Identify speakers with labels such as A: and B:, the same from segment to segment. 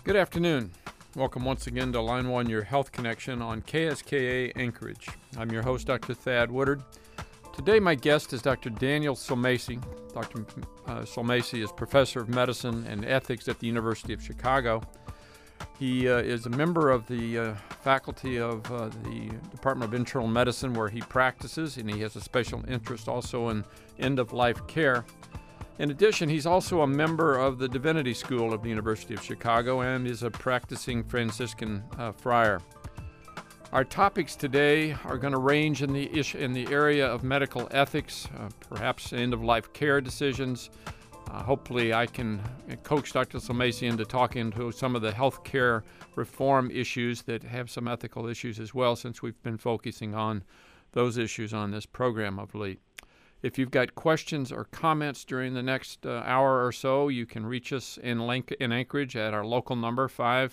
A: Good afternoon. Welcome once again to Line 1, your health connection on KSKA Anchorage. I'm your host, Dr. Thad Woodard. Today my guest is Dr. Daniel Sulmasy. Dr. Sulmasy is professor of medicine and ethics at the University of Chicago. He is a member of the faculty of the Department of Internal Medicine where he practices, and he has a special interest also in end-of-life care. In addition, he's also a member of the Divinity School of the University of Chicago and is a practicing Franciscan friar. Our topics today are going to range in the area of medical ethics, perhaps end-of-life care decisions. Hopefully I can coax Dr. Sulmasy into talking to some of the healthcare reform issues that have some ethical issues as well, since we've been focusing on those issues on this program of late. If you've got questions or comments during the next hour or so, you can reach us in Anchorage at our local number,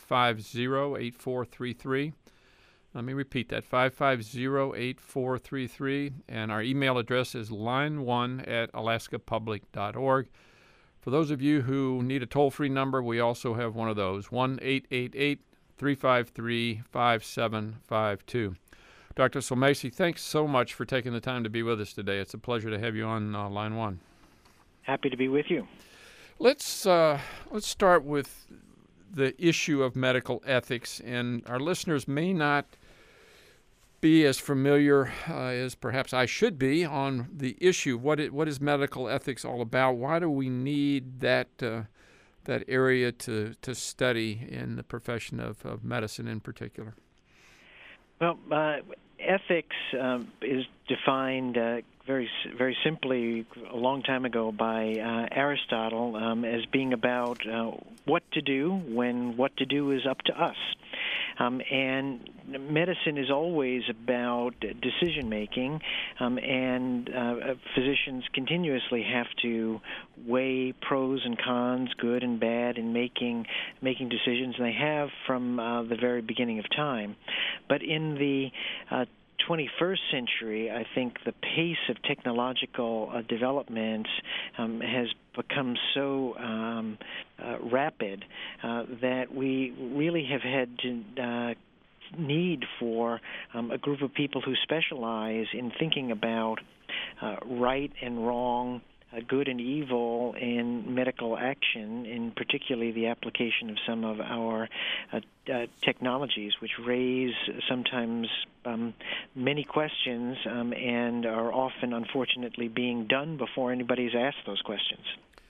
A: 550-8433. Let me repeat that, 550-8433. And our email address is line1@alaskapublic.org. For those of you who need a toll-free number, we also have one of those, 1-888-353-5752. Dr. Sulmasy, thanks so much for taking the time to be with us today. It's a pleasure to have you on Line 1.
B: Happy to be with you.
A: Let's start with the issue of medical ethics, and our listeners may not be as familiar as perhaps I should be on the issue. What is medical ethics all about? Why do we need that area to study in the profession of medicine in particular?
B: Well, ethics is defined very simply a long time ago by Aristotle as being about what to do when what to do is up to us. And medicine is always about decision-making, and physicians continuously have to weigh pros and cons, good and bad, in making decisions, and they have from the very beginning of time. But in the 21st century, I think the pace of technological developments has become so rapid that we really have had to need for a group of people who specialize in thinking about right and wrong, good and evil in medical action, in particularly the application of some of our technologies, which raise sometimes many questions and are often, unfortunately, being done before anybody's asked those questions.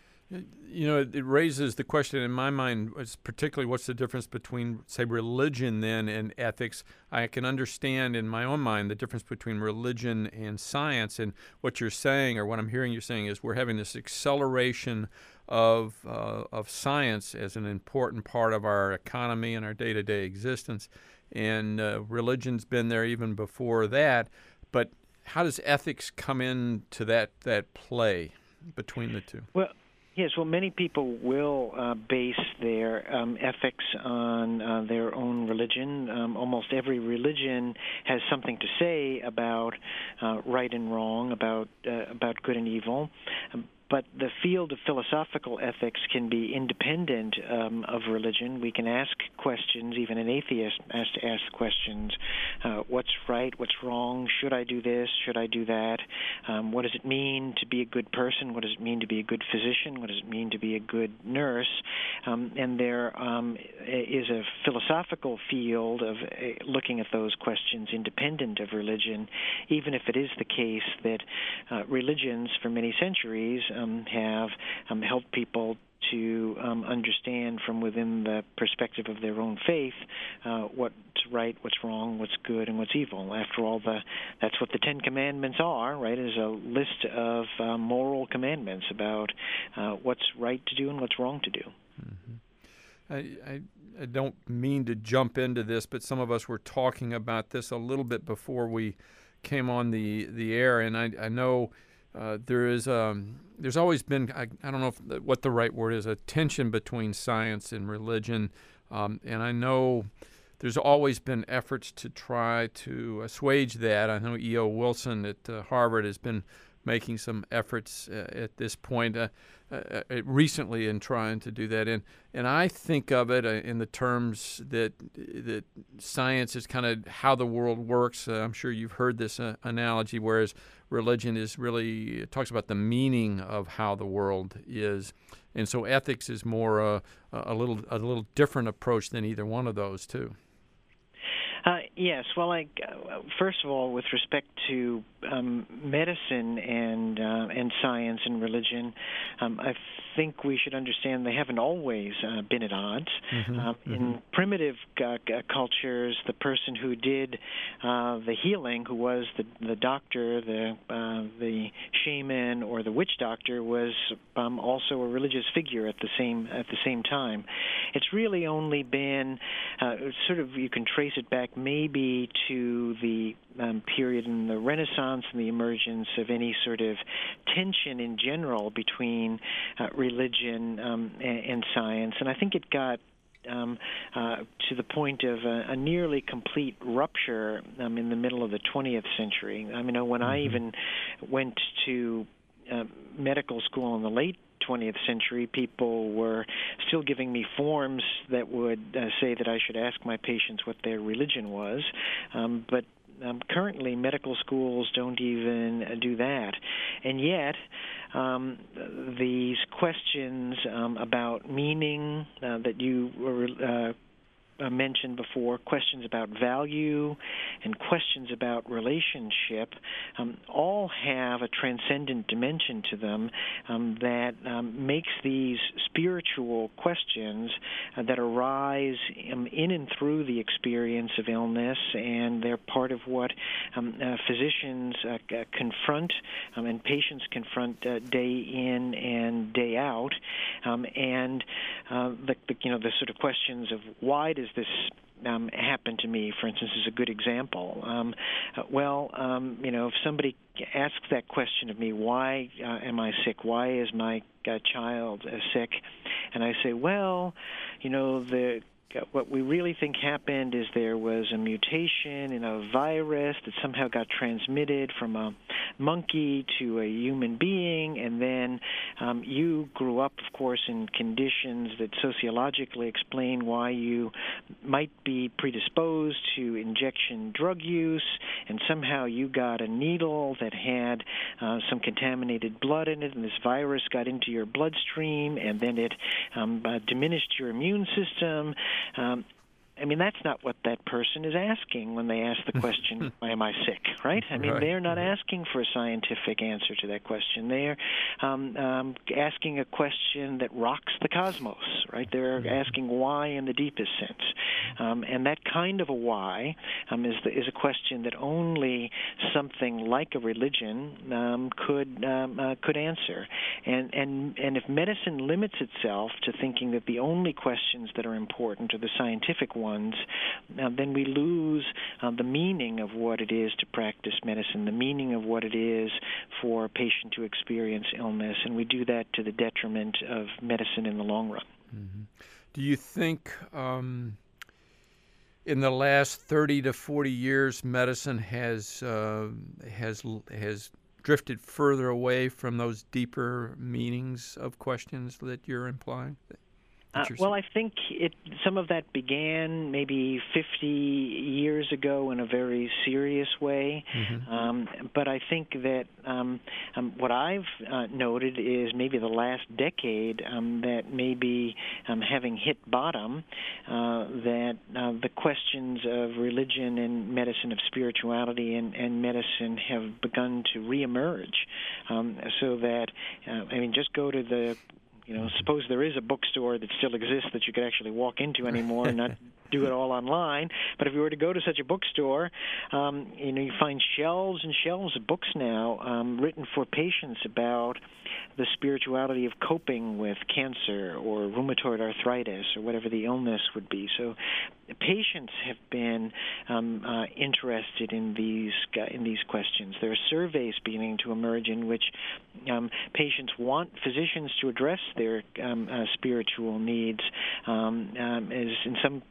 A: You know, it raises the question in my mind, particularly what's the difference between, say, religion then and ethics. I can understand in my own mind the difference between religion and science, and what you're saying, or what I'm hearing you saying, is we're having this acceleration of science as an important part of our economy and our day-to-day existence, and religion's been there even before that. But how does ethics come into that play between the two?
B: Yes, well, many people will base their ethics on their own religion. Almost every religion has something to say about right and wrong, about good and evil. But the field of philosophical ethics can be independent of religion. We can ask questions, even an atheist has to ask questions. What's right? What's wrong? Should I do this? Should I do that? What does it mean to be a good person? What does it mean to be a good physician? What does it mean to be a good nurse? And there is a philosophical field of looking at those questions independent of religion, even if it is the case that religions for many centuries have helped people to understand from within the perspective of their own faith what's right, what's wrong, what's good, and what's evil. After all, that's what the Ten Commandments are, right? Is a list of moral commandments about what's right to do and what's wrong to do.
A: Mm-hmm. I don't mean to jump into this, but some of us were talking about this a little bit before we came on the air, and I know there's always been, I don't know what the right word is, a tension between science and religion, and I know there's always been efforts to try to assuage that. I know E.O. Wilson at Harvard has been making some efforts at this point recently in trying to do that. And I think of it in the terms that science is kind of how the world works. I'm sure you've heard this analogy, whereas religion is really talks about the meaning of how the world is. And so ethics is more a little different approach than either one of those two.
B: Yes. Well, first of all, with respect to medicine and science and religion, I think we should understand they haven't always been at odds. In primitive cultures, the person who did the healing, who was the doctor, the shaman, or the witch doctor, was also a religious figure at the same time. It's really only been you can trace it back maybe to the period in the Renaissance and the emergence of any sort of tension in general between religion and science. And I think it got to the point of a nearly complete rupture in the middle of the 20th century. I mean, when I even went to medical school in the late 20th century, people were still giving me forms that would say that I should ask my patients what their religion was. But currently, medical schools don't even do that. And yet, these questions about meaning that you were mentioned before, questions about value and questions about relationship, all have a transcendent dimension to them that makes these spiritual questions that arise in and through the experience of illness, and they're part of what physicians confront and patients confront day in and day out, and the sort of questions of why does this happen to me, for instance, is a good example. If somebody asks that question of me, why am I sick? Why is my child sick? And I say, what we really think happened is there was a mutation in a virus that somehow got transmitted from a monkey to a human being, and then you grew up, of course, in conditions that sociologically explain why you might be predisposed to injection drug use, and somehow you got a needle that had some contaminated blood in it, and this virus got into your bloodstream, and then it diminished your immune system. That's not what that person is asking when they ask the question, why am I sick, right? They're not asking for a scientific answer to that question. They're asking a question that rocks the cosmos, right? They're asking why in the deepest sense. And that kind of a why is a question that only something like a religion could answer. And if medicine limits itself to thinking that the only questions that are important are the scientific ones, then we lose the meaning of what it is to practice medicine, the meaning of what it is for a patient to experience illness, and we do that to the detriment of medicine in the long run.
A: Mm-hmm. Do you think in the last 30 to 40 years medicine has drifted further away from those deeper meanings of questions that you're implying?
B: I think some of that began maybe 50 years ago in a very serious way. But I think that what I've noted is maybe the last decade that maybe having hit bottom, that the questions of religion and medicine, of spirituality and medicine have begun to reemerge. So that, just go to the suppose there is a bookstore that still exists that you could actually walk into anymore and not do it all online. But if you were to go to such a bookstore, you find shelves and shelves of books now written for patients about the spirituality of coping with cancer or rheumatoid arthritis or whatever the illness would be. So patients have been interested in these questions. There are surveys beginning to emerge in which patients want physicians to address their spiritual needs. As in some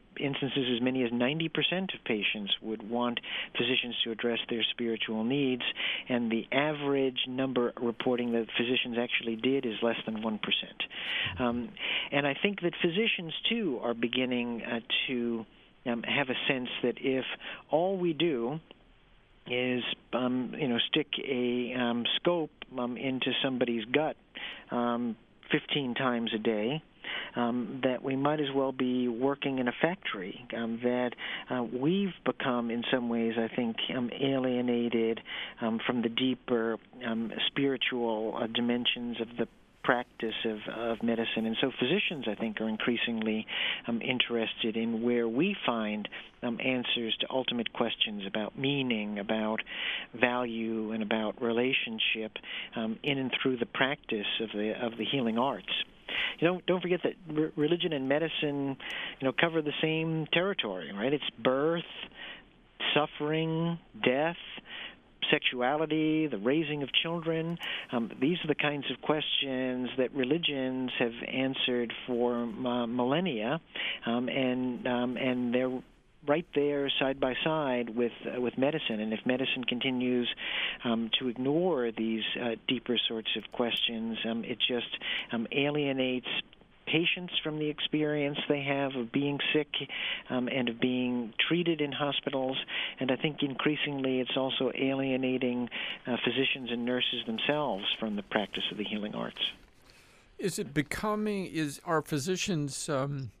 B: instances, as many as 90% of patients would want physicians to address their spiritual needs, and the average number reporting that physicians actually did is less than 1%. And I think that physicians, too, are beginning to have a sense that if all we do is, stick a scope into somebody's gut 15 times a day, that we might as well be working in a factory, that we've become, in some ways, I think, alienated from the deeper spiritual dimensions of the practice of medicine. And so physicians, I think, are increasingly interested in where we find answers to ultimate questions about meaning, about value, and about relationship in and through the practice of the healing arts. Don't forget that religion and medicine, cover the same territory, right? It's birth, suffering, death, sexuality, the raising of children. These are the kinds of questions that religions have answered for millennia, and they're right there side by side with medicine. And if medicine continues to ignore these deeper sorts of questions, it just alienates patients from the experience they have of being sick and of being treated in hospitals. And I think increasingly it's also alienating physicians and nurses themselves from the practice of the healing arts.
A: Are physicians,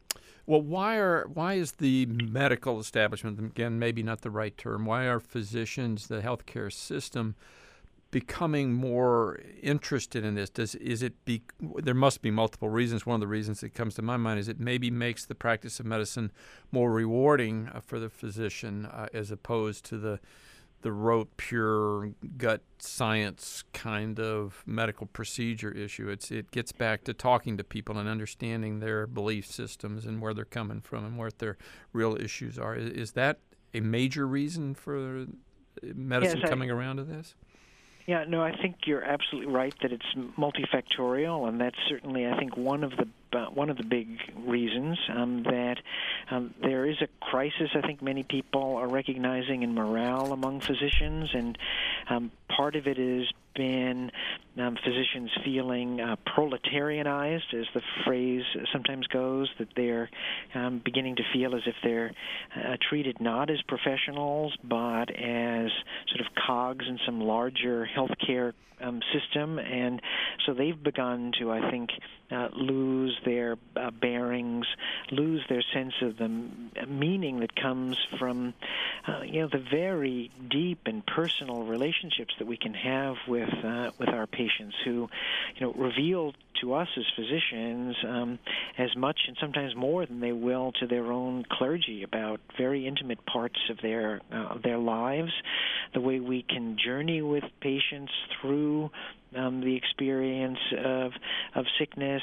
A: why is the medical establishment, again, maybe not the right term, why are physicians, the healthcare system, becoming more interested in this? There must be multiple reasons. One of the reasons that comes to my mind is it maybe makes the practice of medicine more rewarding for the physician as opposed to the rote, pure gut science kind of medical procedure issue. It gets back to talking to people and understanding their belief systems and where they're coming from and what their real issues are. Is that a major reason for medicine coming around to this?
B: Yeah, no, I think you're absolutely right that it's multifactorial, and that's certainly, I think, one of the big reasons that there is a crisis. I think many people are recognizing in morale among physicians, and part of it has been physicians feeling proletarianized, as the phrase sometimes goes, that they're beginning to feel as if they're treated not as professionals, but as sort of cogs in some larger healthcare system. And so they've begun to, I think, lose their bearings, lose their sense of the meaning that comes from, the very deep and personal relationships that we can have with our patients, who, reveal to us as physicians as much and sometimes more than they will to their own clergy about very intimate parts of their lives, the way we can journey with patients through the experience of sickness,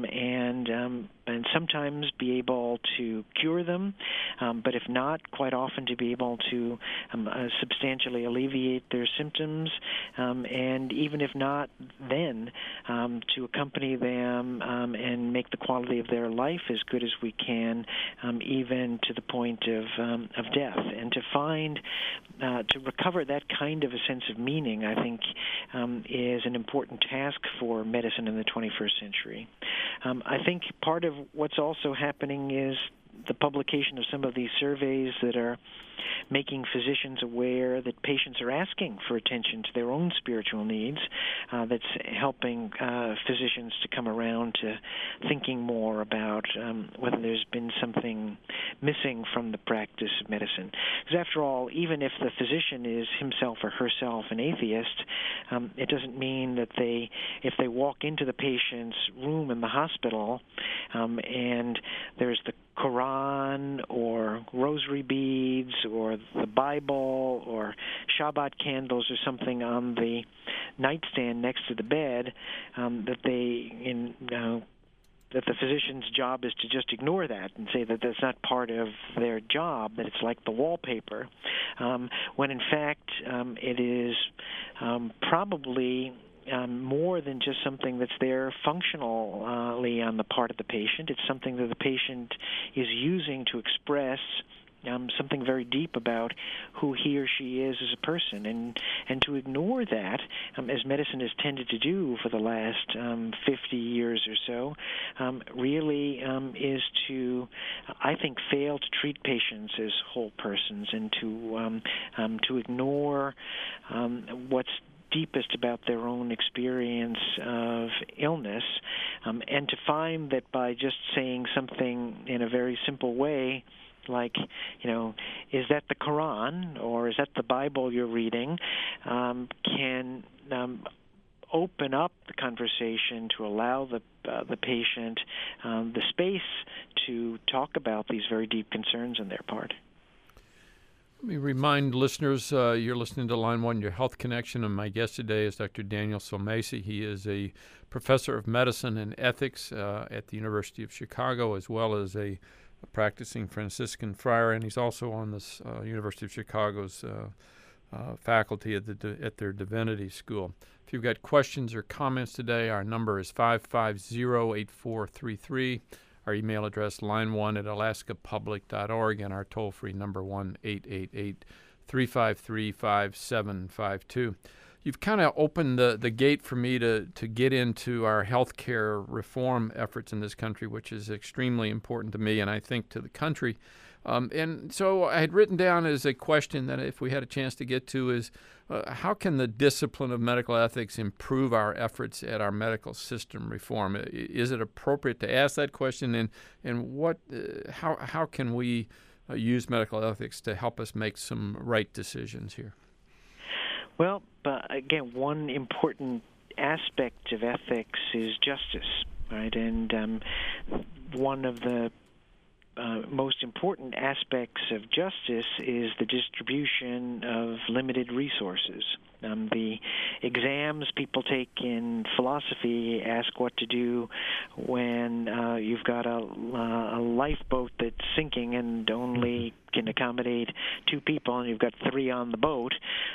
B: and sometimes be able to cure them, but if not, quite often to be able to substantially alleviate their symptoms, and even if not, then to accompany them and make the quality of their life as good as we can, even to the point of death. And to recover that kind of a sense of meaning, I think, is an important task for medicine in the 21st century. I think part of what's also happening is the publication of some of these surveys that are making physicians aware that patients are asking for attention to their own spiritual needs. That's helping physicians to come around to thinking more about whether there's been something missing from the practice of medicine. Because after all, even if the physician is himself or herself an atheist, it doesn't mean that if they walk into the patient's room in the hospital and there's the Quran or rosary beads or the Bible or Shabbat candles or something on the nightstand next to the bed, that the physician's job is to just ignore that and say that that's not part of their job, that it's like the wallpaper, when in fact it is probably more than just something that's there functionally on the part of the patient. It's something that the patient is using to express something very deep about who he or she is as a person, and to ignore that, as medicine has tended to do for the last 50 years or so, really is to, I think, fail to treat patients as whole persons, and to ignore what's deepest about their own experience of illness, and to find that by just saying something in a very simple way, like, is that the Quran or is that the Bible you're reading, can open up the conversation to allow the patient the space to talk about these very deep concerns on their part.
A: Let me remind listeners, you're listening to Line 1, Your Health Connection, and my guest today is Dr. Daniel Sulmasy. He is a professor of medicine and ethics at the University of Chicago, as well as a practicing Franciscan friar, and he's also on this University of Chicago's faculty at their divinity school. If you've got questions or comments today, our number is 550-8433. Our email address, line1@alaskapublic.org, and our toll-free number, 1-888-353-5752. You've kind of opened the gate for me to get into our healthcare reform efforts in this country, which is extremely important to me and I think to the country. And so I had written down as a question that if we had a chance to get to is, how can the discipline of medical ethics improve our efforts at our medical system reform? Is it appropriate to ask that question, and what, how can we use medical ethics to help us make some right decisions here?
B: Well, again, one important aspect of ethics is justice, right? And one of the most important aspects of justice is the distribution of limited resources. The exams people take in philosophy ask what to do when you've got a lifeboat that's sinking and only can accommodate 2 people and you've got 3 on the boat.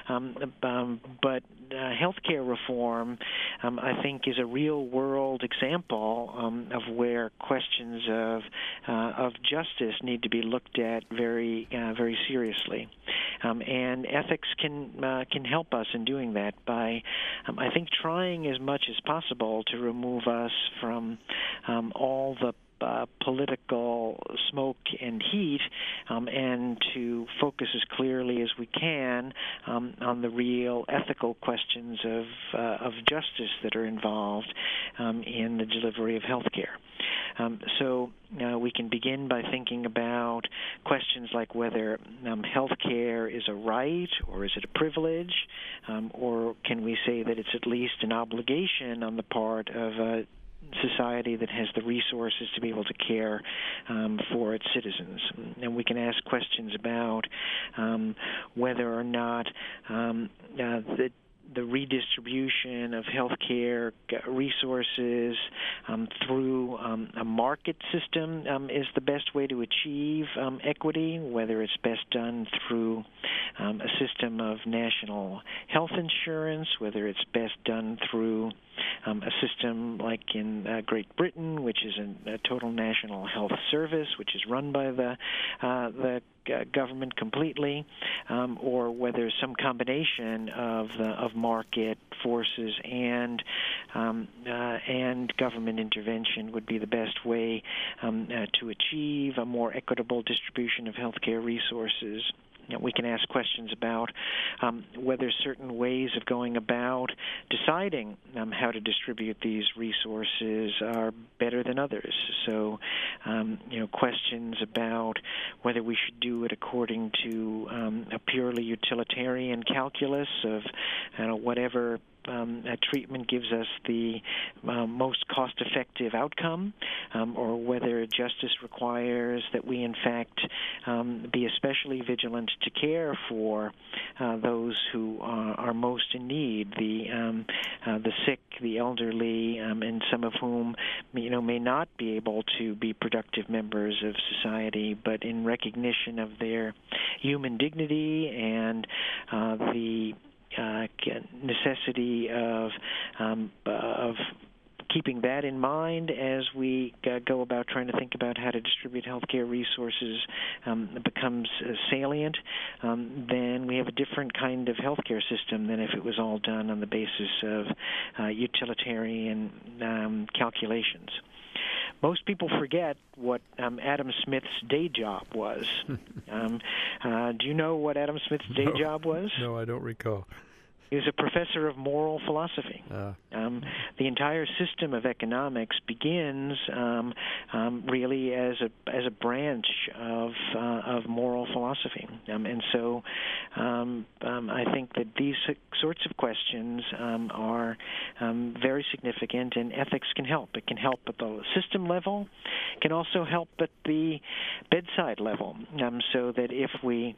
B: But healthcare reform, I think, is a real-world example of where questions of justice need to be looked at very seriously. And ethics can help us in doing that by, I think, trying as much as possible to remove us from all the political smoke and heat, and to focus as clearly as we can on the real ethical questions of justice that are involved in the delivery of health care. So we can begin by thinking about questions like whether health care is a right or is it a privilege, or can we say that it's at least an obligation on the part of a society that has the resources to be able to care for its citizens. And we can ask questions about whether or not the redistribution of healthcare resources through a market system is the best way to achieve equity, whether it's best done through a system of national health insurance, whether it's best done through a system like in Great Britain, which is a total national health service, which is run by the government completely, or whether some combination of market forces and government intervention would be the best way to achieve a more equitable distribution of healthcare resources. We can ask questions about whether certain ways of going about deciding how to distribute these resources are better than others. So, questions about whether we should do it according to a purely utilitarian calculus of whatever treatment gives us the most cost-effective outcome, or whether justice requires that we, in fact, be especially vigilant to care for those who are most in need, the sick, the elderly, and some of whom may not be able to be productive members of society, but in recognition of their human dignity and the necessity of keeping that in mind as we go about trying to think about how to distribute healthcare resources becomes salient, then we have a different kind of healthcare system than if it was all done on the basis of utilitarian calculations. Most people forget what Adam Smith's day job was. Do you know what Adam Smith's day job was?
A: No, I don't recall.
B: He was a professor of moral philosophy. The entire system of economics begins really as a branch of moral philosophy, and so I think that these sorts of questions are very significant, and ethics can help. It can help at the system level, it can also help at the bedside level, so that if we,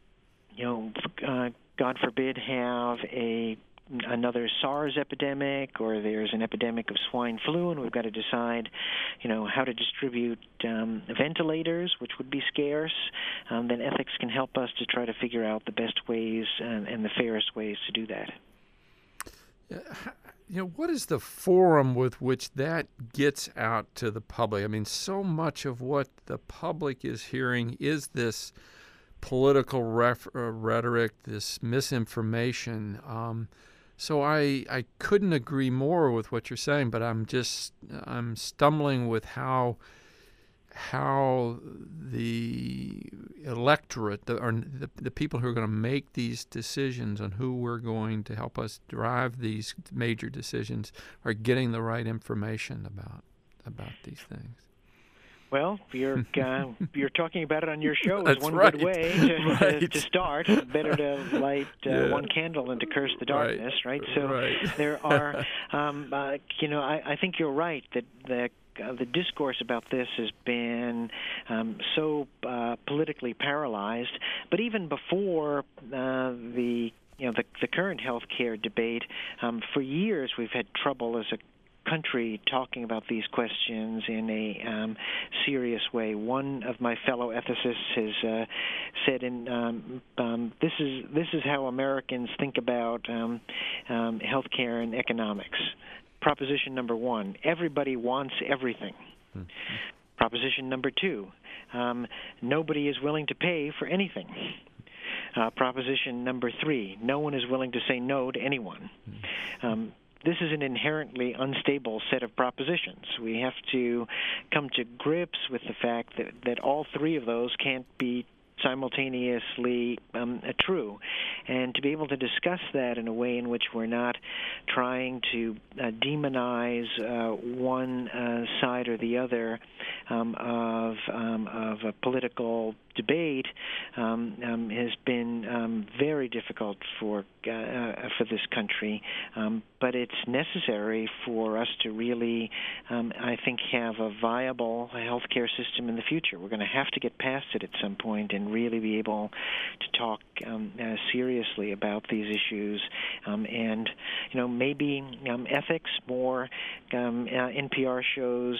B: God forbid, have another SARS epidemic, or there's an epidemic of swine flu, and we've got to decide, how to distribute ventilators, which would be scarce, then ethics can help us to try to figure out the best ways and the fairest ways to do that.
A: What is the forum with which that gets out to the public? I mean, so much of what the public is hearing is this political rhetoric, this misinformation. So I couldn't agree more with what you're saying, but I'm stumbling with how the electorate, the people who are going to make these decisions on who we're going to help us drive these major decisions, are getting the right information about these things.
B: Well, you're talking about it on your show is
A: That's
B: one
A: right.
B: good way to start. Better to light one candle than to curse the darkness, right? So there are, I think you're right that the discourse about this has been so politically paralyzed. But even before the current health care debate, for years we've had trouble as a country talking about these questions in a serious way. One of my fellow ethicists has said, this is how Americans think about healthcare and economics. Proposition number 1: everybody wants everything. Proposition number 2: nobody is willing to pay for anything. Proposition number 3: no one is willing to say no to anyone. This is an inherently unstable set of propositions. We have to come to grips with the fact that all three of those can't be simultaneously true, and to be able to discuss that in a way in which we're not trying to demonize one side or the other of a political debate has been very difficult for this country, but it's necessary for us to really, I think, have a viable healthcare system in the future. We're going to have to get past it at some point and really be able to talk seriously about these issues, and maybe ethics, more NPR shows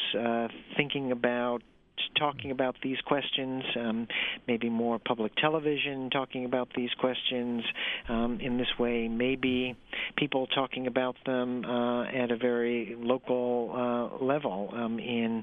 B: talking about these questions, maybe more public television talking about these questions in this way, maybe people talking about them at a very local level in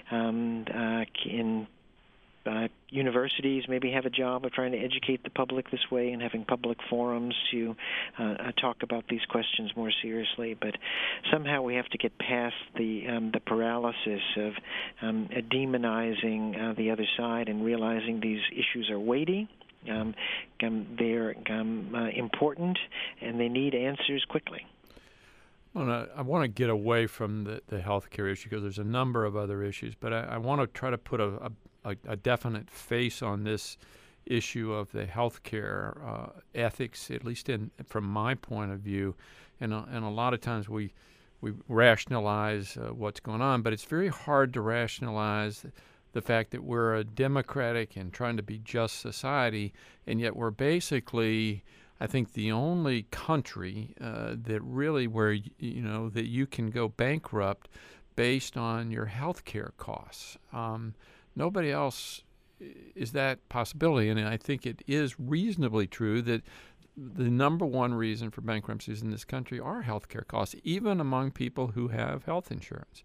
B: universities maybe have a job of trying to educate the public this way and having public forums to talk about these questions more seriously. But somehow we have to get past the paralysis of demonizing the other side and realizing these issues are weighty. They're important, and they need answers quickly.
A: Well, I want to get away from the healthcare issue because there's a number of other issues, but I want to try to put a definite face on this issue of the healthcare ethics, at least from my point of view. And a lot of times we rationalize what's going on, but it's very hard to rationalize the fact that we're a democratic and trying to be just society, and yet we're basically, I think, the only country that really where that you can go bankrupt based on your health care costs. Nobody else is that possibility, and I think it is reasonably true that the number one reason for bankruptcies in this country are healthcare costs, even among people who have health insurance.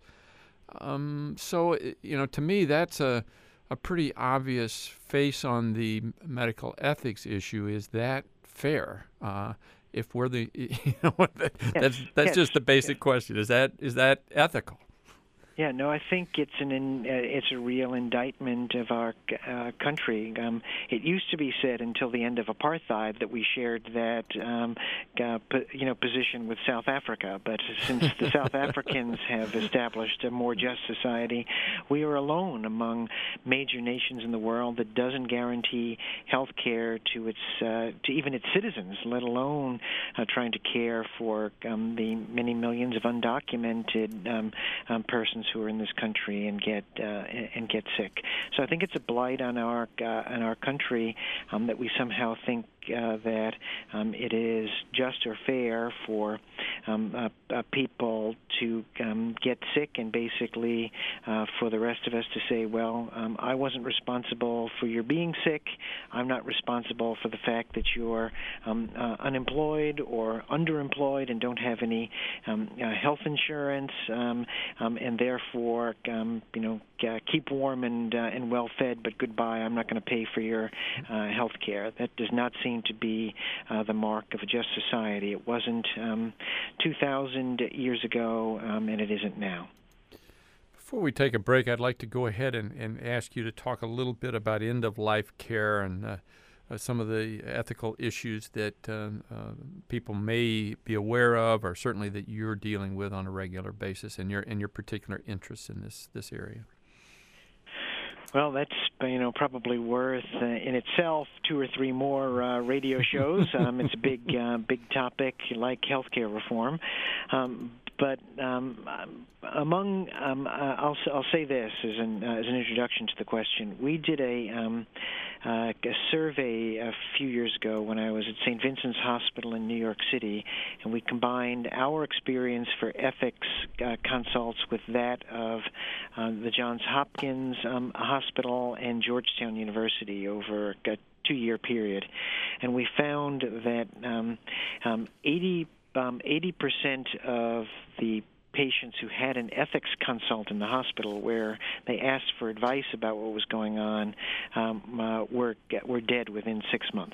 A: So, to me, that's a pretty obvious face on the medical ethics issue. Is that fair? If we're the, that's just the basic question. Is that ethical?
B: Yeah, no, I think it's a real indictment of our country. It used to be said until the end of apartheid that we shared that position with South Africa, but since the South Africans have established a more just society, we are alone among major nations in the world that doesn't guarantee health care to even its citizens, let alone trying to care for the many millions of undocumented persons who are in this country and get sick. So I think it's a blight on our country that we somehow think that it is just or fair for people to get sick and basically for the rest of us to say, well, I wasn't responsible for your being sick. I'm not responsible for the fact that you're unemployed or underemployed and don't have any health insurance, and therefore, keep warm and well fed, but goodbye. I'm not going to pay for your health care. That does not seem to be the mark of a just society. It wasn't 2,000 years ago, and it isn't now.
A: Before we take a break, I'd like to go ahead and ask you to talk a little bit about end-of-life care and some of the ethical issues that people may be aware of, or certainly that you're dealing with on a regular basis, and your particular interests in this area.
B: Well, that's probably worth in itself 2 or 3 more radio shows. It's a big topic like healthcare reform. But I'll say this as an introduction to the question. We did a survey a few years ago when I was at St. Vincent's Hospital in New York City, and we combined our experience for ethics consults with that of the Johns Hopkins Hospital and Georgetown University over a 2-year period, and we found that 80% of the patients who had an ethics consult in the hospital where they asked for advice about what was going on were dead within 6 months.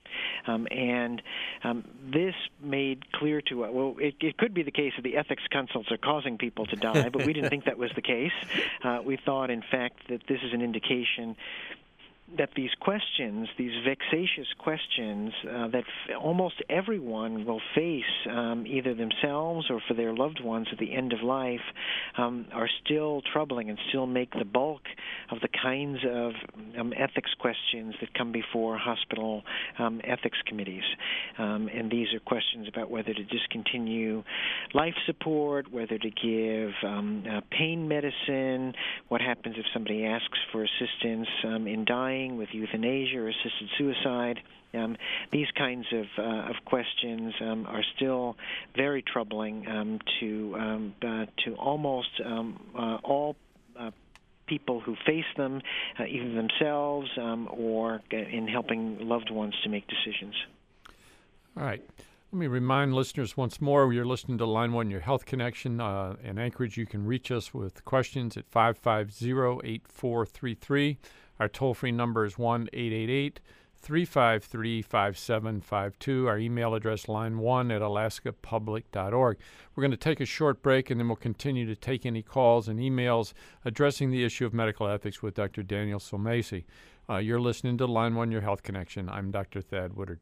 B: This made clear to us, well, it could be the case that the ethics consults are causing people to die, but we didn't think that was the case. We thought, in fact, that this is an indication that these questions, these vexatious questions that almost everyone will face either themselves or for their loved ones at the end of life are still troubling and still make the bulk of the kinds of ethics questions that come before hospital ethics committees. And these are questions about whether to discontinue life support, whether to give pain medicine, what happens if somebody asks for assistance in dying with euthanasia or assisted suicide. These kinds of questions are still very troubling to almost all people who face them, either themselves or in helping loved ones to make decisions. All
A: right. Let me remind listeners once more, you're listening to Line 1, Your Health Connection. In Anchorage, you can reach us with questions at 550-8433. Our toll-free number is 1-888-353-5752. Our email address, line1@alaskapublic.org. We're going to take a short break, and then we'll continue to take any calls and emails addressing the issue of medical ethics with Dr. Daniel Sulmasy. You're listening to Line 1, Your Health Connection. I'm Dr. Thad Woodard.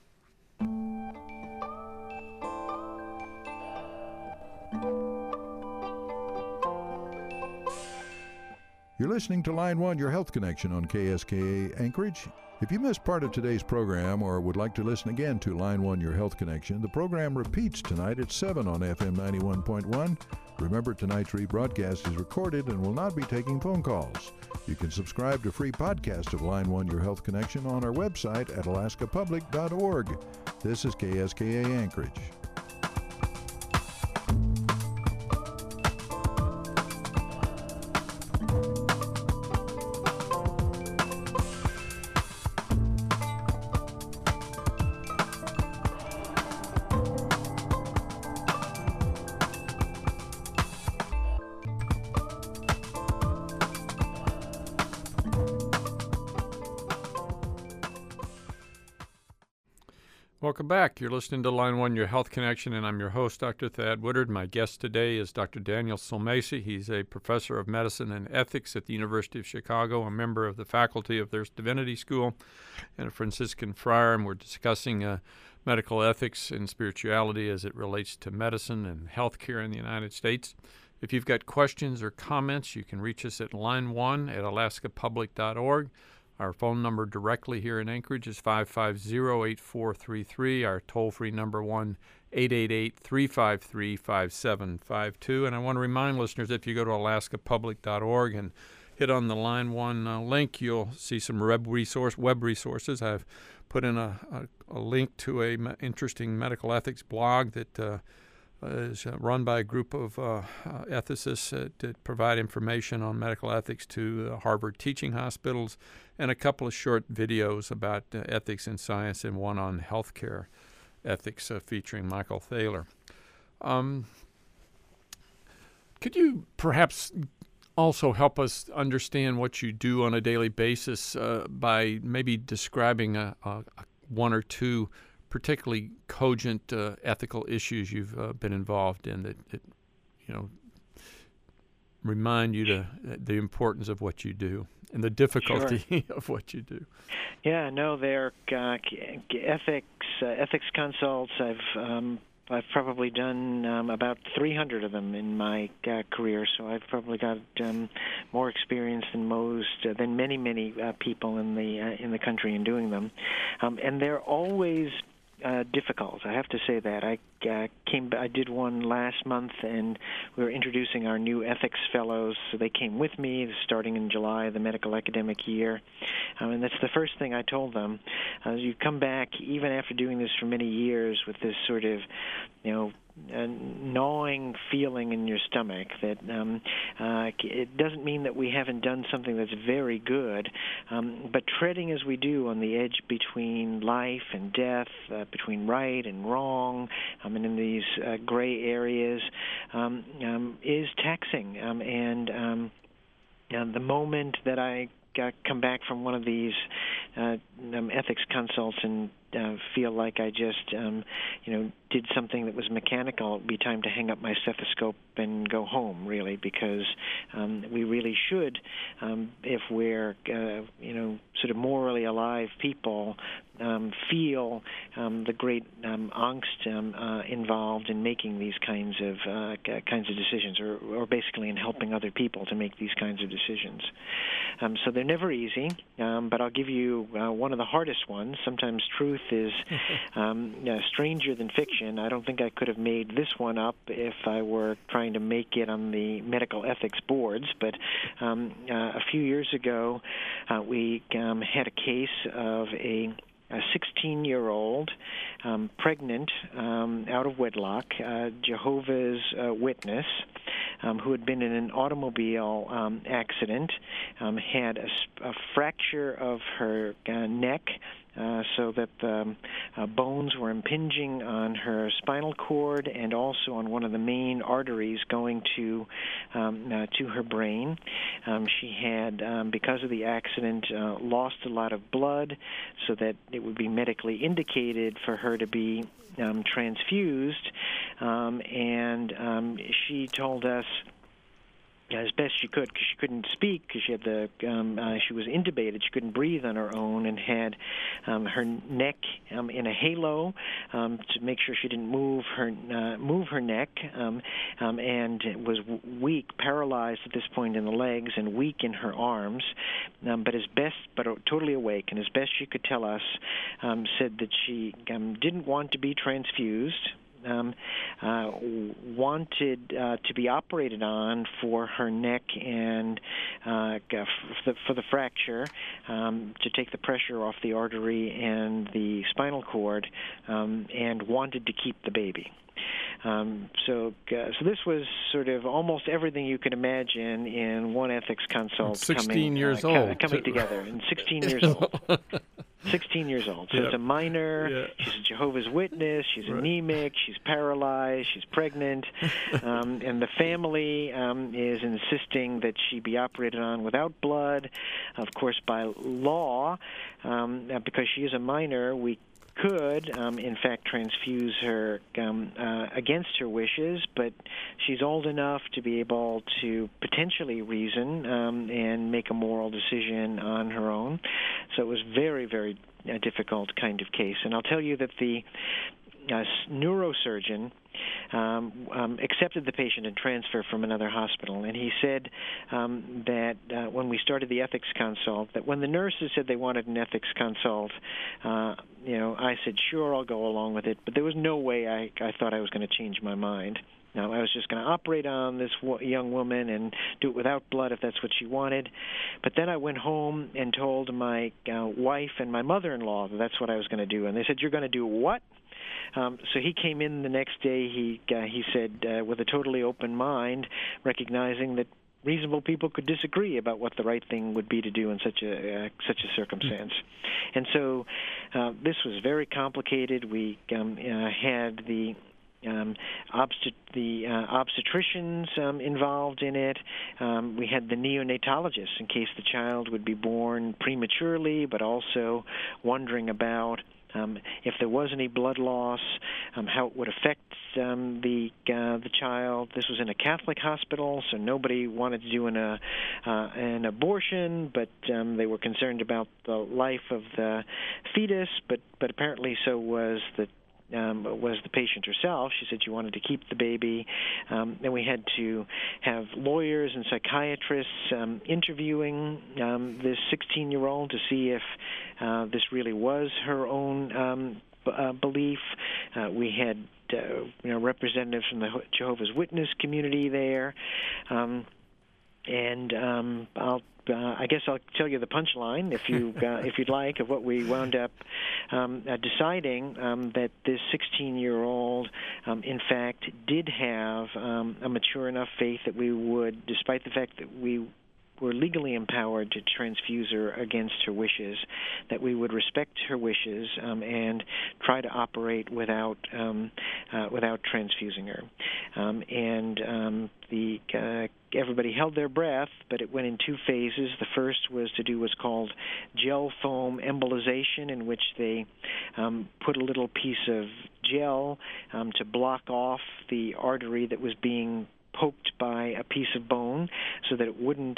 C: You're listening to Line 1, Your Health Connection on KSKA Anchorage. If you missed part of today's program or would like to listen again to Line 1, Your Health Connection, the program repeats tonight at 7 on FM 91.1. Remember, tonight's rebroadcast is recorded and will not be taking phone calls. You can subscribe to free podcast of Line 1, Your Health Connection on our website at alaskapublic.org. This is KSKA Anchorage.
A: Welcome back. You're listening to Line 1, Your Health Connection, and I'm your host, Dr. Thad Woodard. My guest today is Dr. Daniel Sulmasy. He's a professor of medicine and ethics at the University of Chicago, a member of the faculty of their divinity school, and a Franciscan friar, and we're discussing medical ethics and spirituality as it relates to medicine and healthcare in the United States. If you've got questions or comments, you can reach us at line1@alaskapublic.org. Our phone number directly here in Anchorage is 550-8433. Our toll-free number 1-888-353-5752. And I want to remind listeners, if you go to alaskapublic.org and hit on the Line 1 link, you'll see some web resources. I've put in a link to an interesting medical ethics blog that is run by a group of ethicists that provide information on medical ethics to the Harvard teaching hospitals, and a couple of short videos about ethics in science, and one on healthcare ethics featuring Michael Thaler. Could you perhaps also help us understand what you do on a daily basis by maybe describing one or two particularly cogent ethical issues you've been involved in that remind you the importance of what you do and the difficulty of what you do?
B: Yeah, no, they're ethics consults. I've probably done about 300 of them in my career, so I've probably got more experience than many people in the country in doing them, and they're always difficult. I have to say that. I did one last month, and we were introducing our new ethics fellows. So they came with me, starting in July, the medical academic year. And that's the first thing I told them. You come back, even after doing this for many years, with this sort of, gnawing feeling in your stomach that it doesn't mean that we haven't done something that's very good, but treading as we do on the edge between life and death, between right and wrong, and in these gray areas is taxing. And the moment that I come back from one of these ethics consults and feel like I just, did something that was mechanical, it would be time to hang up my stethoscope and go home, really, because we really should, if we're, sort of morally alive people, feel the great angst involved in making these kinds of decisions, or basically in helping other people to make these kinds of decisions. So they're never easy, but I'll give you one of the hardest ones. Sometimes truth is stranger than fiction. I don't think I could have made this one up if I were trying to make it on the medical ethics boards, but a few years ago we had a case of a 16-year-old pregnant out of wedlock Jehovah's Witness who had been in an automobile accident, had a fracture of her neck, so that the bones were impinging on her spinal cord and also on one of the main arteries going to her brain. She had, because of the accident, lost a lot of blood, so that it would be medically indicated for her to be transfused. And she told us, as best she could, because she couldn't speak, because she had she was intubated, she couldn't breathe on her own, and had her neck in a halo to make sure she didn't move her neck, and was weak, paralyzed at this point in the legs, and weak in her arms, but totally awake, and as best she could tell us, said that she didn't want to be transfused. Wanted to be operated on for her neck and for the fracture, to take the pressure off the artery and the spinal cord, and wanted to keep the baby. So this was sort of almost everything you could imagine in one ethics consult.
A: 16 years old.
B: Coming together, and 16 years old. 16 years old. So it's a minor. Yeah. She's a Jehovah's Witness. She's anemic. She's paralyzed. She's pregnant. And the family is insisting that she be operated on without blood. Of course, by law, because she is a minor, we could, in fact, transfuse her against her wishes, but she's old enough to be able to potentially reason and make a moral decision on her own. So it was very, very difficult kind of case. And I'll tell you that the neurosurgeon accepted the patient and transferred from another hospital. And he said that when we started the ethics consult, that when the nurses said they wanted an ethics consult, I said, sure, I'll go along with it. But there was no way I thought I was going to change my mind. Now, I was just going to operate on this young woman and do it without blood if that's what she wanted. But then I went home and told my wife and my mother-in-law that that's what I was going to do. And they said, you're going to do what? So he came in the next day, he said, with a totally open mind, recognizing that reasonable people could disagree about what the right thing would be to do in such a circumstance. And so this was very complicated. We had the obstetricians involved in it. We had the neonatologists in case the child would be born prematurely, but also wondering about if there was any blood loss, how it would affect the child. This was in a Catholic hospital, so nobody wanted to do an abortion, but they were concerned about the life of the fetus. But apparently, so was the patient herself. She said she wanted to keep the baby. Then we had to have lawyers and psychiatrists interviewing this 16-year-old to see if this really was her own belief. We had representatives from the Jehovah's Witness community there. I guess I'll tell you the punchline, if you'd like, of what we wound up deciding, that this 16-year-old, in fact, did have a mature enough faith that we would, despite the fact that we were legally empowered to transfuse her against her wishes, that we would respect her wishes and try to operate without transfusing her. Everybody held their breath, but it went in two phases. The first was to do what's called gel foam embolization, in which they put a little piece of gel to block off the artery that was being poked by a piece of bone so that it wouldn't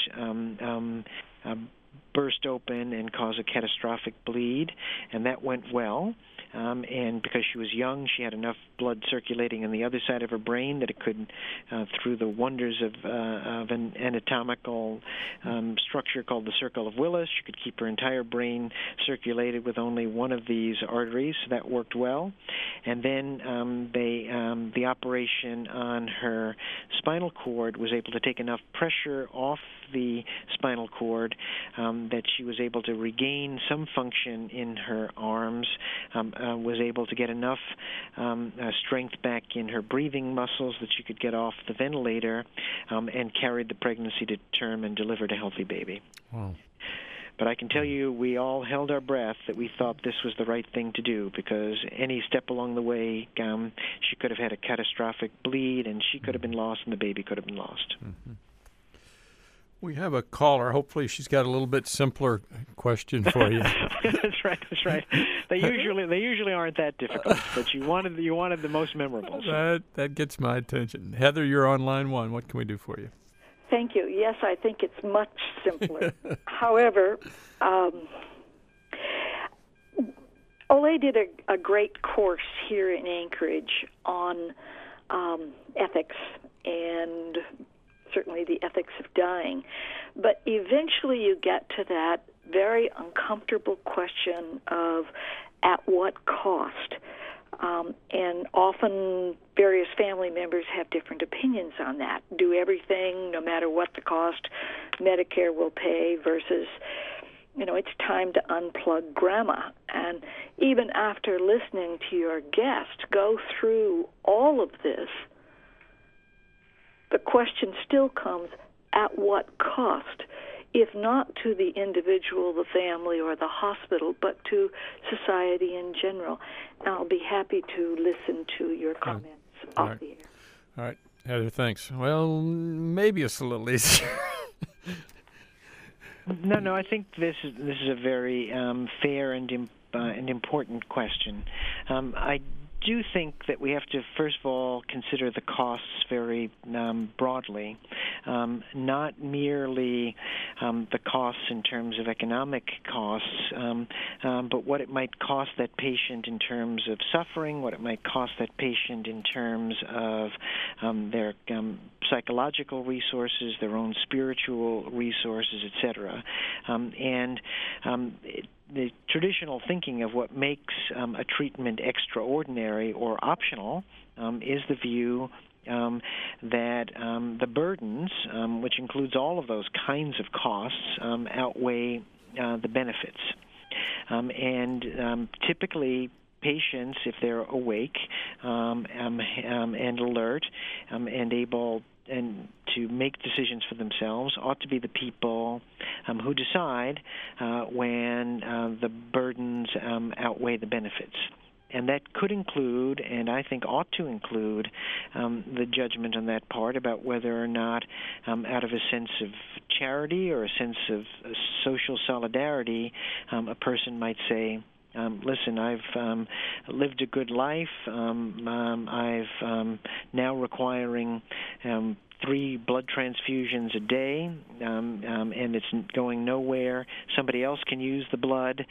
B: burst open and cause a catastrophic bleed, and that went well. And because she was young, she had enough blood circulating in the other side of her brain that it could, through the wonders of an anatomical structure called the Circle of Willis, she could keep her entire brain circulated with only one of these arteries. So that worked well. And then the operation on her spinal cord was able to take enough pressure off the spinal cord that she was able to regain some function in her arms, was able to get enough strength back in her breathing muscles that she could get off the ventilator and carried the pregnancy to term and delivered a healthy baby.
A: Wow.
B: But I can tell you we all held our breath that we thought this was the right thing to do, because any step along the way, she could have had a catastrophic bleed, and she could have been lost, and the baby could have been lost.
A: Mm-hmm. We have a caller. Hopefully she's got a little bit simpler question for you.
B: That's right. They usually aren't that difficult, but you wanted the most memorable. So.
A: That gets my attention. Heather, you're on line one. What can we do for you?
D: Thank you. Yes, I think it's much simpler. However, Ole did a great course here in Anchorage on ethics and certainly the ethics of dying. But eventually you get to that very uncomfortable question of at what cost? And often various family members have different opinions on that. Do everything, no matter what the cost, Medicare will pay versus, it's time to unplug grandma. And even after listening to your guest go through all of this, the question still comes, at what cost? If not to the individual, the family, or the hospital, but to society in general. And I'll be happy to listen to your comments off the air.
A: All right, Heather, thanks. Well, maybe it's a little easier.
B: No, I think this is a very fair and an important question. I do think that we have to, first of all, consider the costs very broadly, not merely the costs in terms of economic costs, but what it might cost that patient in terms of suffering, what it might cost that patient in terms of their psychological resources, their own spiritual resources, etc. The traditional thinking of what makes a treatment extraordinary or optional is the view that the burdens, which includes all of those kinds of costs, outweigh the benefits. Typically, patients, if they're awake and alert and able and to make decisions for themselves, ought to be the people who decide when the burdens outweigh the benefits. And that could include, and I think ought to include, the judgment on that part about whether or not, out of a sense of charity or a sense of social solidarity, a person might say, listen, I've lived a good life. I've now requiring 3 blood transfusions a day, and it's going nowhere. Somebody else can use the blood.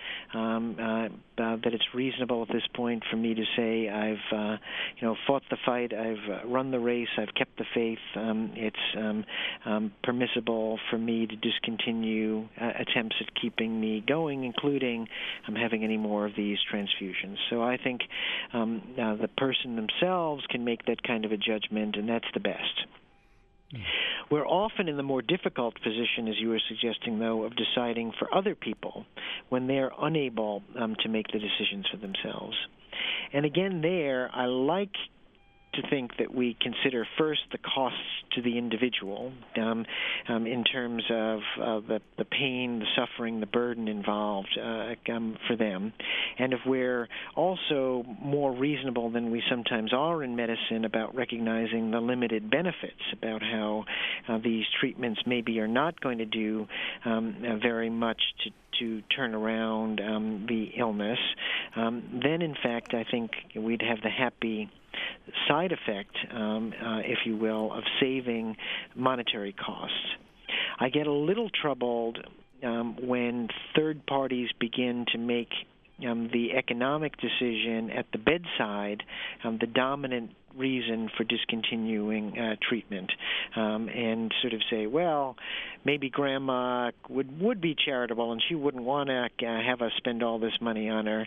B: That it's reasonable at this point for me to say I've, fought the fight, I've run the race, I've kept the faith. It's permissible for me to discontinue attempts at keeping me going, including having any more of these transfusions. So I think the person themselves can make that kind of a judgment, and that's the best. We're often in the more difficult position, as you were suggesting, though, of deciding for other people when they're unable to make the decisions for themselves. And again, there, I like to think that we consider first the costs to the individual in terms of the pain, the suffering, the burden involved for them. And if we're also more reasonable than we sometimes are in medicine about recognizing the limited benefits, about how these treatments maybe are not going to do very much to turn around the illness, then in fact I think we'd have the happy side effect, if you will, of saving monetary costs. I get a little troubled when third parties begin to make the economic decision at the bedside the dominant reason for discontinuing treatment, and sort of say, well, maybe Grandma would be charitable and she wouldn't want to have us spend all this money on her.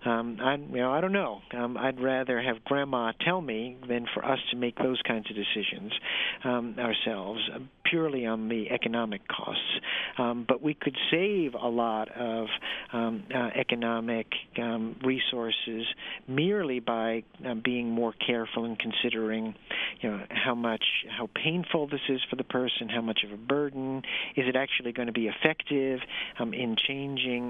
B: I don't know. I'd rather have Grandma tell me than for us to make those kinds of decisions ourselves, purely on the economic costs. But we could save a lot of economic resources merely by being more careful and considering, how painful this is for the person, how much of a burden. Is it actually going to be effective in changing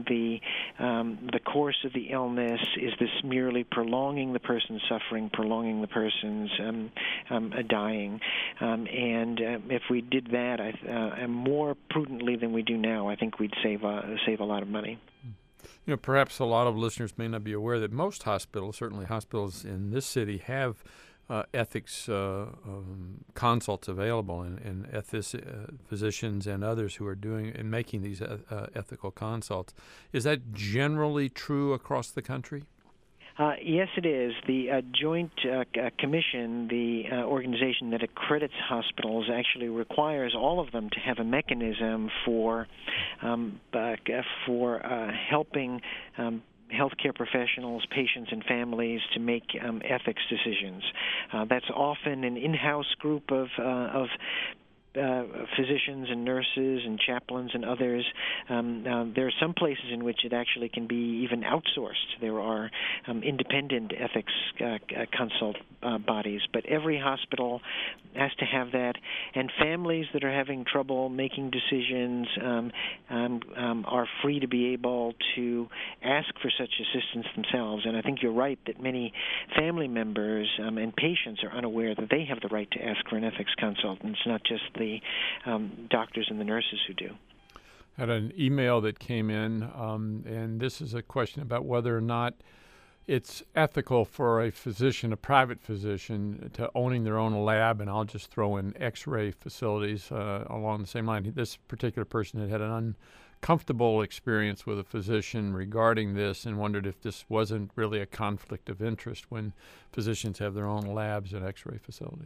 B: the course of the illness? Is this merely prolonging the person's suffering, prolonging the person's dying? And if we did that more prudently than we do now, I think we'd save a lot of money.
A: Perhaps a lot of listeners may not be aware that most hospitals, certainly hospitals in this city, have ethics consults available, and physicians and others who are doing and making these ethical consults. Is that generally true across the country?
B: Yes, it is. The Joint Commission, the organization that accredits hospitals, actually requires all of them to have a mechanism for helping healthcare professionals, patients, and families to make ethics decisions. That's often an in-house group of physicians and nurses and chaplains and others. There are some places in which it actually can be even outsourced. There are independent ethics consult bodies, but every hospital has to have that, and families that are having trouble making decisions are free to be able to ask for such assistance themselves. And I think you're right that many family members and patients are unaware that they have the right to ask for an ethics consult, and it's not just the doctors and the nurses who do.
A: Had an email that came in, and this is a question about whether or not it's ethical for a physician, a private physician, to owning their own lab, and I'll just throw in X-ray facilities along the same line. This particular person had an uncomfortable experience with a physician regarding this and wondered if this wasn't really a conflict of interest when physicians have their own labs and X-ray facilities.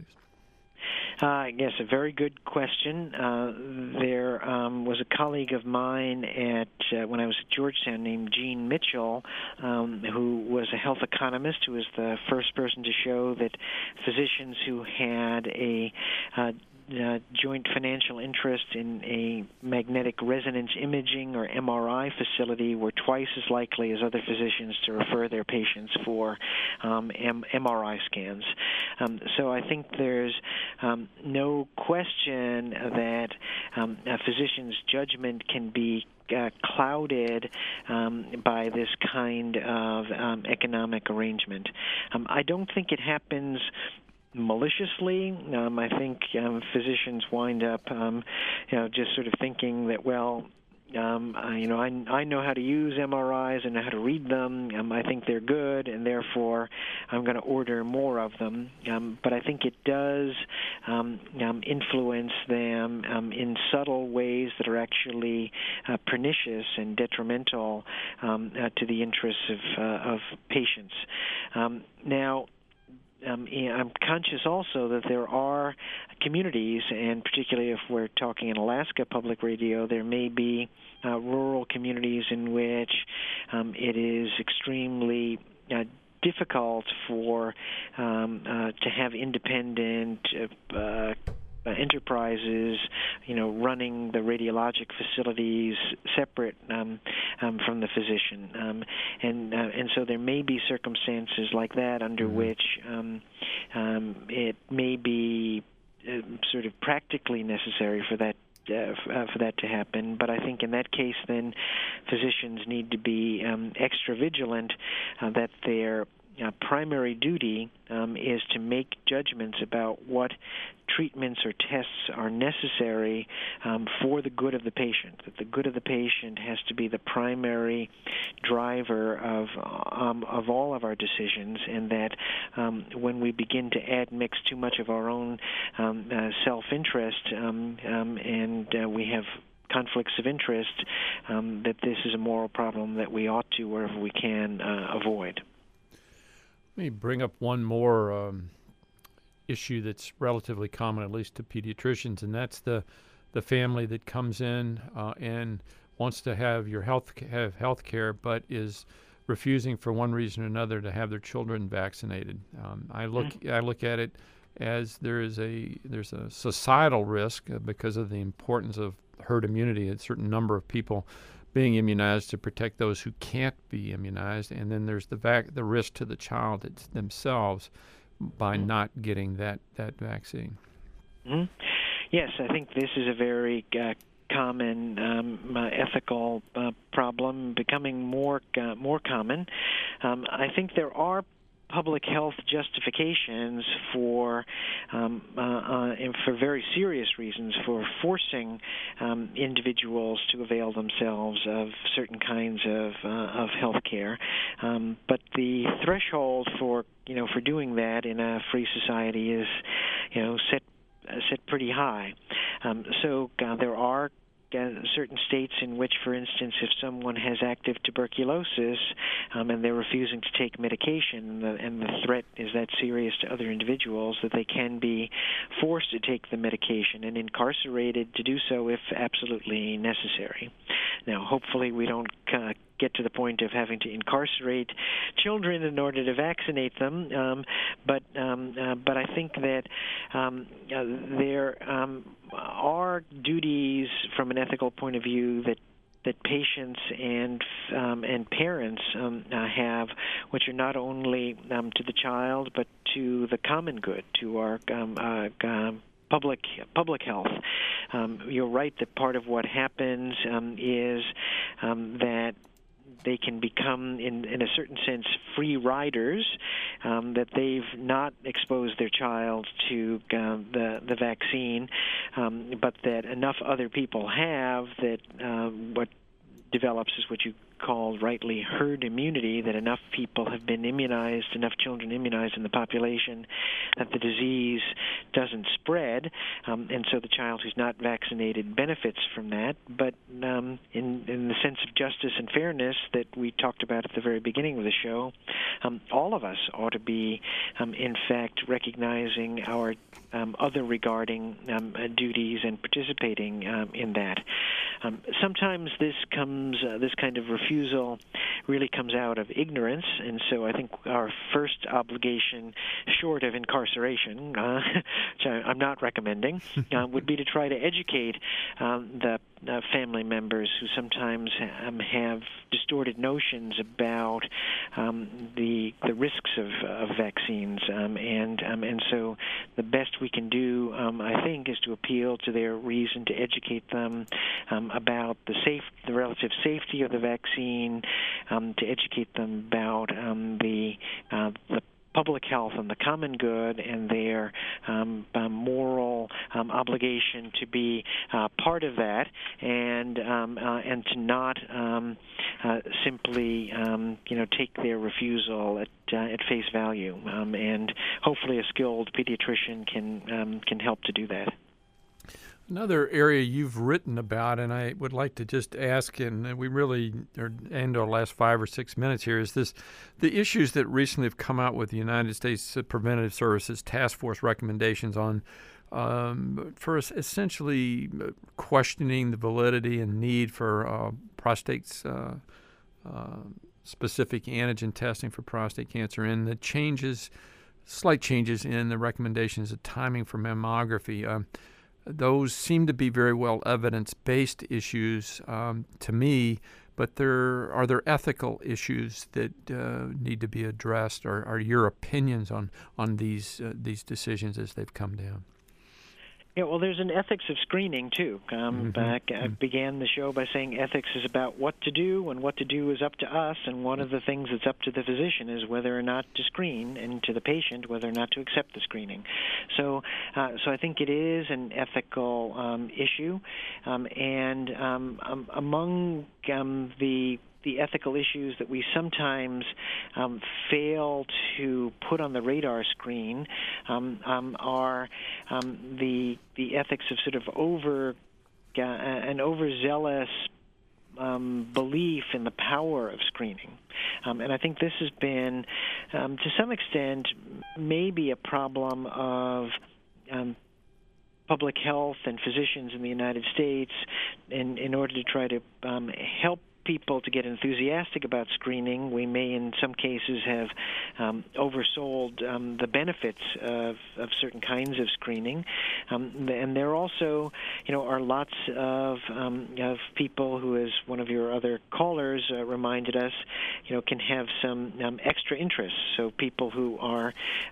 B: Yes, a very good question. There was a colleague of mine when I was at Georgetown named Gene Mitchell, who was a health economist, who was the first person to show that physicians who had a joint financial interest in a magnetic resonance imaging or MRI facility were twice as likely as other physicians to refer their patients for MRI scans. So I think there's no question that a physician's judgment can be clouded by this kind of economic arrangement. I don't think it happens maliciously. I think physicians wind up, just sort of thinking that, well, I know how to use MRIs and know how to read them. I think they're good, and therefore I'm going to order more of them. But I think it does influence them in subtle ways that are actually pernicious and detrimental to the interests of patients. Now, I'm conscious also that there are communities, and particularly if we're talking in Alaska Public Radio, there may be rural communities in which it is extremely difficult to have independent enterprises, running the radiologic facilities separate from the physician, and so there may be circumstances like that under which it may be sort of practically necessary for that to happen. But I think in that case, then physicians need to be extra vigilant that their primary duty is to make judgments about what treatments or tests are necessary for the good of the patient. That the good of the patient has to be the primary driver of all of our decisions, and that when we begin to mix too much of our own self-interest and we have conflicts of interest, that this is a moral problem that we ought to, wherever we can, avoid.
A: Let me bring up one more issue that's relatively common, at least to pediatricians, and that's the family that comes in and wants to have health care, but is refusing for one reason or another to have their children vaccinated. I look at it as there's a societal risk because of the importance of herd immunity. A certain number of people being immunized to protect those who can't be immunized, and then there's the risk to the child themselves by not getting that vaccine.
B: Mm-hmm. Yes, I think this is a very common ethical problem, becoming more common. I think there are public health justifications for very serious reasons for forcing individuals to avail themselves of certain kinds of health care, but the threshold for doing that in a free society is set pretty high. So there are certain states in which, for instance, if someone has active tuberculosis and they're refusing to take medication, and the threat is that serious to other individuals, that they can be forced to take the medication and incarcerated to do so if absolutely necessary. Now, hopefully we don't get to the point of having to incarcerate children in order to vaccinate them, but I think that there are duties from an ethical point of view that patients and parents have, which are not only to the child but to the common good, to our public health. You're right that part of what happens is that they can become, in a certain sense, free riders, that they've not exposed their child to the vaccine, but that enough other people have that what develops is what you called rightly herd immunity, that enough people have been immunized, enough children immunized in the population that the disease doesn't spread, and so the child who's not vaccinated benefits from that. But in the sense of justice and fairness that we talked about at the very beginning of the show, all of us ought to be, in fact, recognizing our other regarding duties and participating in that. Sometimes this kind of refusal really comes out of ignorance, and so I think our first obligation, short of incarceration, which I'm not recommending, would be to try to educate the family members who sometimes have distorted notions about the risks of vaccines, and so the best we can do, I think, is to appeal to their reason, to educate them about the relative safety of the vaccine, to educate them about the public health and the common good, and their moral obligation to be part of that, and to not simply take their refusal at face value. And hopefully, a skilled pediatrician can help to do that.
A: Another area you've written about, and I would like to just ask, and we really are end our last 5 or 6 minutes here, is the issues that recently have come out with the United States Preventive Services Task Force recommendations on, for essentially questioning the validity and need for prostate specific antigen testing for prostate cancer, and the slight changes in the recommendations of timing for mammography. Those seem to be very well evidence-based issues to me, but are there ethical issues that need to be addressed, or are your opinions on these decisions as they've come down?
B: Yeah, well, there's an ethics of screening, too. I began the show by saying ethics is about what to do, and what to do is up to us, and one of the things that's up to the physician is whether or not to screen, and to the patient whether or not to accept the screening. So I think it is an ethical issue, and among the ethical issues that we sometimes fail to put on the radar screen are the ethics of sort of an overzealous belief in the power of screening. And I think this has been, to some extent, maybe a problem of public health and physicians in the United States in order to try to help people to get enthusiastic about screening. We may, in some cases, have oversold the benefits of certain kinds of screening, and there also, are lots of people who, as one of your other callers reminded us, can have some extra interests. So people who are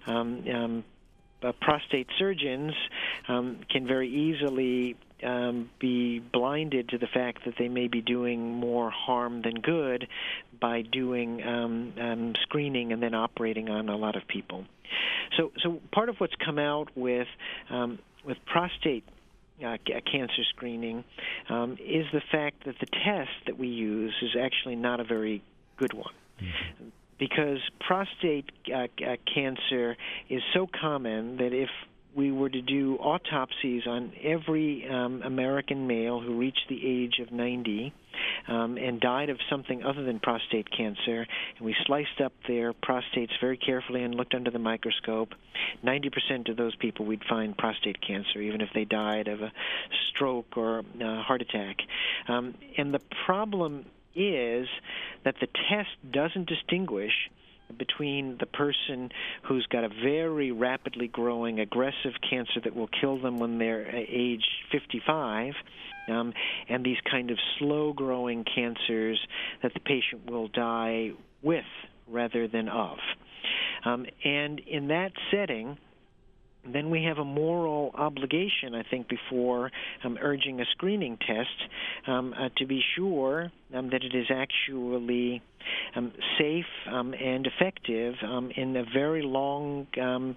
B: prostate surgeons can very easily be blinded to the fact that they may be doing more harm than good by doing screening and then operating on a lot of people. So part of what's come out with prostate cancer screening is the fact that the test that we use is actually not a very good one. Mm-hmm. Because prostate cancer is so common that if we were to do autopsies on every American male who reached the age of 90 and died of something other than prostate cancer, and we sliced up their prostates very carefully and looked under the microscope, 90% of those people we'd find prostate cancer, even if they died of a stroke or a heart attack. And the problem is that the test doesn't distinguish between the person who's got a very rapidly growing aggressive cancer that will kill them when they're age 55 and these kind of slow-growing cancers that the patient will die with rather than of. And in that setting, then we have a moral obligation, I think, before urging a screening test to be sure that it is actually safe and effective in the very long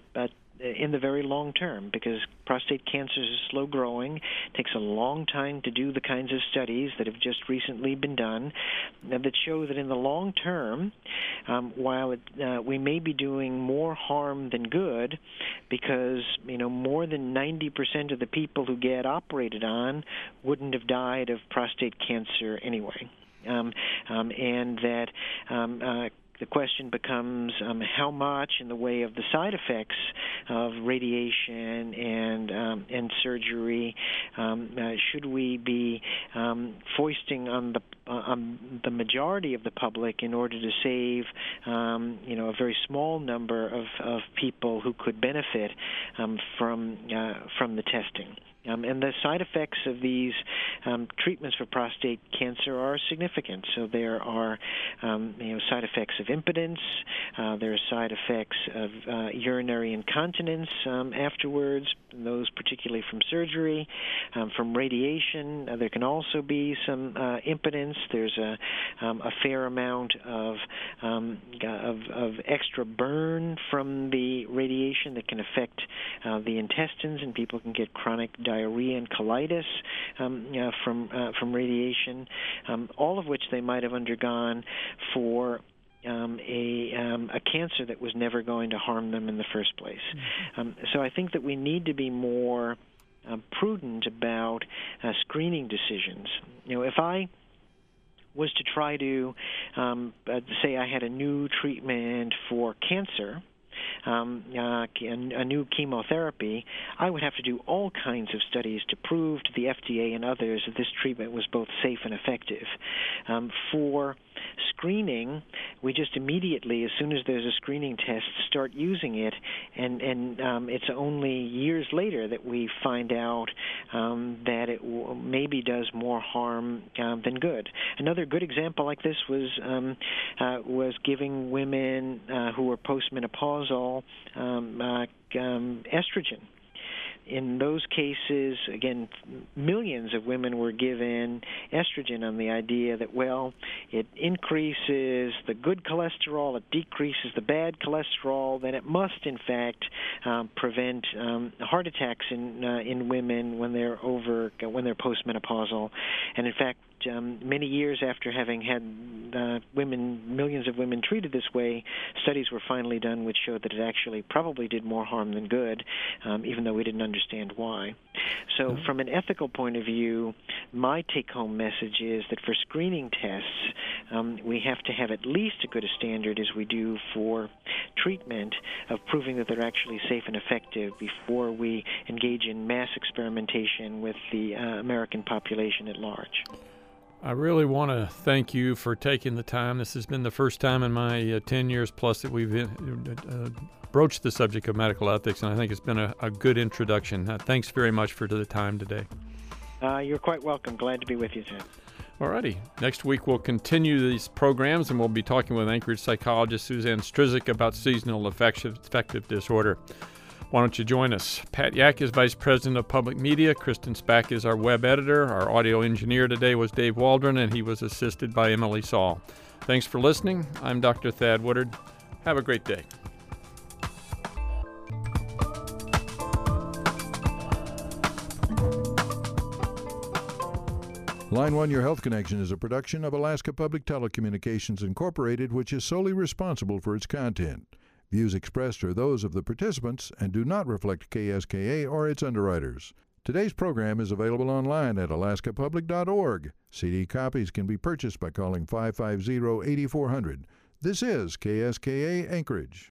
B: term, because prostate cancer is slow growing. It takes a long time to do the kinds of studies that have just recently been done that show that in the long term, while we may be doing more harm than good, because more than 90% of the people who get operated on wouldn't have died of prostate cancer anyway, and that the question becomes how much in the way of the side effects of radiation and surgery should we be foisting on the majority of the public in order to save a very small number of people who could benefit from the testing. And the side effects of these treatments for prostate cancer are significant. So there are side effects of impotence. There are side effects of urinary incontinence afterwards, those particularly from surgery, from radiation. There can also be some impotence. There's a fair amount of extra burn from the radiation that can affect the intestines, and people can get chronic diarrhea and colitis from radiation, all of which they might have undergone for a cancer that was never going to harm them in the first place. So I think that we need to be more prudent about screening decisions. If I was to try to say I had a new treatment for cancer, a new chemotherapy, I would have to do all kinds of studies to prove to the FDA and others that this treatment was both safe and effective. For screening, we just immediately, as soon as there's a screening test, start using it, and it's only years later that we find out that it maybe does more harm than good. Another good example like this was giving women who were postmenopausal estrogen. In those cases, again, millions of women were given estrogen on the idea that, well, it increases the good cholesterol, it decreases the bad cholesterol, then it must, in fact, prevent heart attacks in women when they're postmenopausal. And in fact, many years after having had millions of women treated this way, studies were finally done which showed that it actually probably did more harm than good, even though we didn't understand why. So from an ethical point of view, my take-home message is that for screening tests, we have to have at least as good a standard as we do for treatment of proving that they're actually safe and effective before we engage in mass experimentation with the American population at large.
A: I really want to thank you for taking the time. This has been the first time in my 10 years plus that we've broached the subject of medical ethics, and I think it's been a good introduction. Thanks very much for the time today.
B: You're quite welcome. Glad to be with you, Ted.
A: All righty. Next week we'll continue these programs, and we'll be talking with Anchorage psychologist Suzanne Strizek about seasonal affective disorder. Why don't you join us? Pat Yak is Vice President of Public Media. Kristen Spack is our web editor. Our audio engineer today was Dave Waldron, and he was assisted by Emily Saul. Thanks for listening. I'm Dr. Thad Woodard. Have a great day.
C: Line 1 Your Health Connection is a production of Alaska Public Telecommunications Incorporated, which is solely responsible for its content. Views expressed are those of the participants and do not reflect KSKA or its underwriters. Today's program is available online at alaskapublic.org. CD copies can be purchased by calling 550-8400. This is KSKA Anchorage.